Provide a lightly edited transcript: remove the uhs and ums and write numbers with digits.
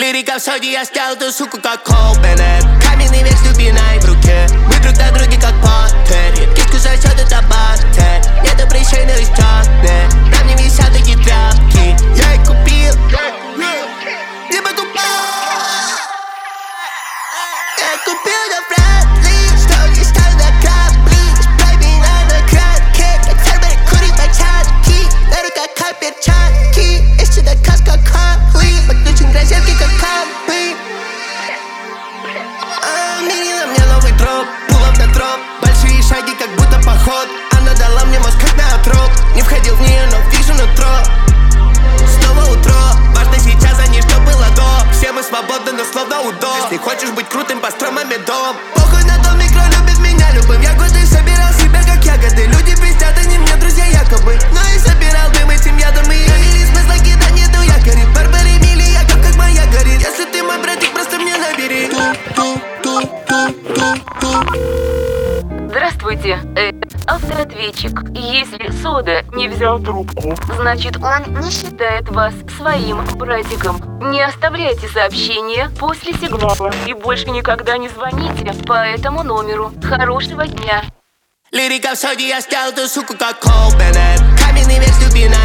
Лирика в соде, я стял эту суку как Колбенет. Каменный век с дубиной в руке. Мы друг на друге как Поттер. Киску сосет это баттер. Нету прыщей, но есть черные. На мне висят такие тряпки. Я их купил. Либо тупо. Я купил на Фредли. Что не стал на капли. Спрей меня на кратке. Как фермер курит початки. На руках как перчатки. Ищи до каска Капли. Подключен к розетке как Капли. Меняла мне новый дроп. Пулов на дроп. Большие шаги как будто поход. Она дала мне мозг как на отрок. Не входил в нее, но вижу нутро. Снова утро. Важно сейчас, а не что было до. Все мы свободны, но словно удо. Если хочешь быть крутым, построй маме дом. Похуй на дом, микро любит меня любым. Я годы собирал себя как ягоды. Люди пиздят, они мне друзья якобы. Но и собирал дым этим ядом. И я не смысла кидать, нету якорей. Барбари мили, я как моя горит. Если ты мой братик, просто мне набери. Здравствуйте, автоответчик. Если Сода не взял трубку, значит он не считает вас своим братиком. Не оставляйте сообщения после сигнала и больше никогда не звоните по этому номеру. Хорошего дня. Лирика в соде, я стял эту суку как Колбенет. Каменный век с дубиной